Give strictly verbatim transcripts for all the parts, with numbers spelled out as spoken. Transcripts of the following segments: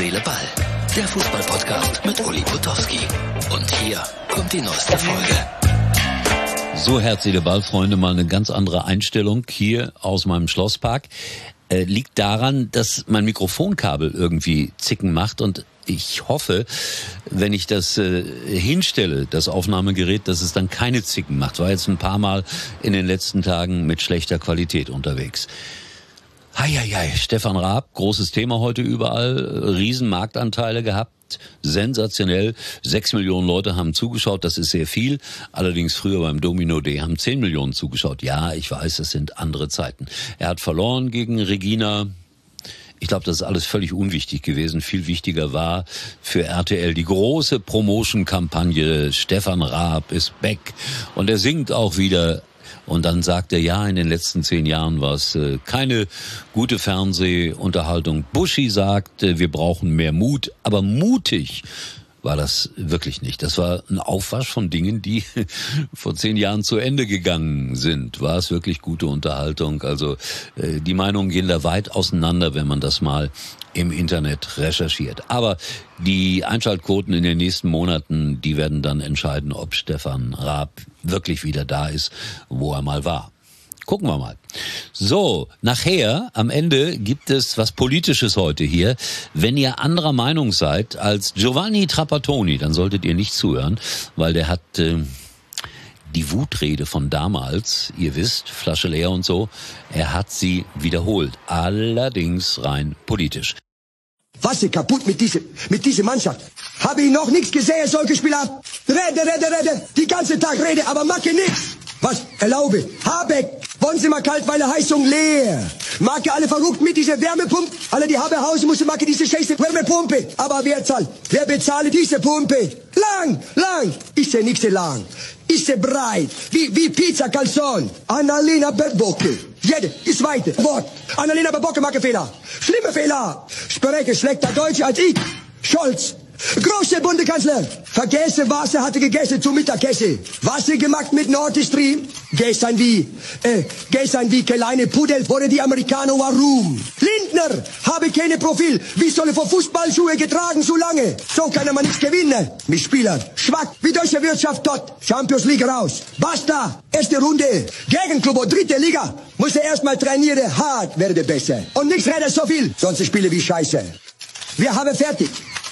Seele, Ball. Der Fußball-Podcast mit Uli Potowski. Und hier kommt die neueste Folge. So, Herz, Seele, Ball, Freunde, mal eine ganz andere Einstellung hier aus meinem Schlosspark. Äh, liegt daran, dass mein Mikrofonkabel irgendwie Zicken macht und ich hoffe, wenn ich das äh, hinstelle, das Aufnahmegerät, dass es dann keine Zicken macht. War jetzt ein paar Mal in den letzten Tagen mit schlechter Qualität unterwegs. Heieiei, Stefan Raab, großes Thema heute überall, Riesenmarktanteile gehabt, sensationell. Sechs Millionen Leute haben zugeschaut, das ist sehr viel. Allerdings früher beim Domino Day haben zehn Millionen zugeschaut. Ja, ich weiß, es sind andere Zeiten. Er hat verloren gegen Regina. Ich glaube, das ist alles völlig unwichtig gewesen. Viel wichtiger war für R T L die große Promotion-Kampagne. Stefan Raab ist back und er singt auch wieder. Und dann sagt er, ja, in den letzten zehn Jahren war es äh, keine gute Fernsehunterhaltung. Buschi sagt, äh, wir brauchen mehr Mut, aber mutig war das wirklich nicht. Das war ein Aufwasch von Dingen, die vor zehn Jahren zu Ende gegangen sind. War es wirklich gute Unterhaltung? Also äh, die Meinungen gehen da weit auseinander, wenn man das mal im Internet recherchiert. Aber die Einschaltquoten in den nächsten Monaten, die werden dann entscheiden, ob Stefan Raab wirklich wieder da ist, wo er mal war. Gucken wir mal. So, nachher, am Ende gibt es was Politisches heute hier. Wenn ihr anderer Meinung seid als Giovanni Trapattoni, dann solltet ihr nicht zuhören, weil der hat äh, die Wutrede von damals, ihr wisst, Flasche leer und so, er hat sie wiederholt. Allerdings rein politisch. Was ist kaputt mit dieser, mit dieser Mannschaft? Habe ich noch nichts gesehen, solche Spieler? Rede, rede, rede, die ganze Tag rede, aber mache nichts. Was? Erlaube. Habeck, wollen Sie mal kalt, weil die Heizung leer. Macke alle verrückt mit dieser Wärmepumpe. Alle die haben Hause müssen macke diese scheiße Wärmepumpe. Aber wer zahlt? Wer bezahlt diese Pumpe? Lang, lang. Ist ja nicht so lang. Ist ja breit. Wie, wie Pizza Calzone. Annalena Baerbocke. Jede, ist weiter. Wort. Annalena Baerbocke mache Fehler. Schlimme Fehler. Spreche schlechter Deutsch als ich. Scholz. Große Bundeskanzler, vergesse Wasser hatte gegessen zum Mittagessen. Wasser gemacht mit Nord Stream. Gestern wie, äh, gestern wie kleine Pudel vor die Amerikaner warum. Lindner habe keine Profil. Wie soll er vor Fußballschuhe getragen so lange? So kann man nichts gewinnen. Mit Spielern schwach wie deutsche Wirtschaft dort. Champions League raus. Basta. Erste Runde. Gegenklub dritte Liga. Muss er erstmal trainieren. Hart werde besser. Und nichts redet so viel. Sonst spiele wie Scheiße. Wir haben fertig.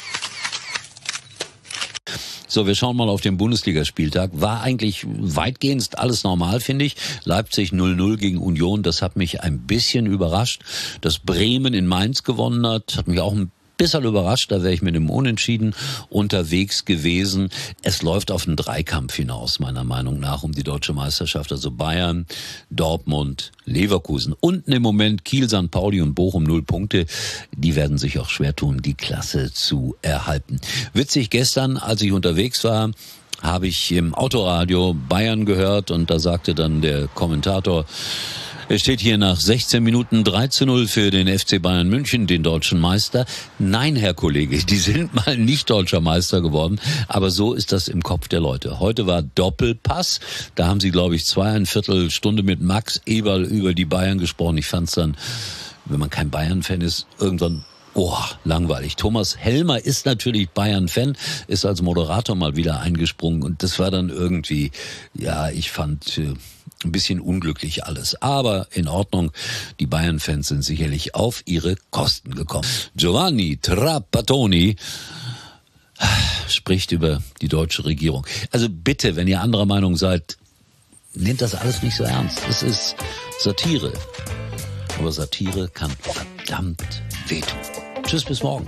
So, wir schauen mal auf den Bundesligaspieltag. War eigentlich weitgehend alles normal, finde ich. Leipzig null null gegen Union, das hat mich ein bisschen überrascht. Dass Bremen in Mainz gewonnen hat, hat mich auch ein bisschen überrascht. Da wäre ich mit einem Unentschieden unterwegs gewesen. Es läuft auf einen Dreikampf hinaus, meiner Meinung nach, um die deutsche Meisterschaft. Also Bayern, Dortmund, Leverkusen. Unten im Moment Kiel, Sankt Pauli und Bochum null Punkte. Die werden sich auch schwer tun, die Klasse zu erhalten. Witzig, gestern, als ich unterwegs war, habe ich im Autoradio Bayern gehört und da sagte dann der Kommentator, es steht hier nach sechzehn Minuten drei zu null für den F C Bayern München, den deutschen Meister. Nein, Herr Kollege, die sind mal nicht deutscher Meister geworden, aber so ist das im Kopf der Leute. Heute war Doppelpass, da haben sie, glaube ich, zweieinviertel Stunde mit Max Eberl über die Bayern gesprochen. Ich fand's dann, wenn man kein Bayern-Fan ist, irgendwann oh, langweilig. Thomas Helmer ist natürlich Bayern-Fan, ist als Moderator mal wieder eingesprungen und das war dann irgendwie, ja, ich fand äh, ein bisschen unglücklich alles. Aber in Ordnung, die Bayern-Fans sind sicherlich auf ihre Kosten gekommen. Giovanni Trapattoni spricht über die deutsche Regierung. Also bitte, wenn ihr anderer Meinung seid, nehmt das alles nicht so ernst. Es ist Satire. Aber Satire kann verdammt wehtun. Tschüss, bis morgen.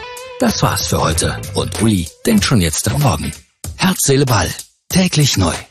Das war's für heute. Und Uli denkt schon jetzt am Morgen. Herz, Seele, Ball. Täglich neu.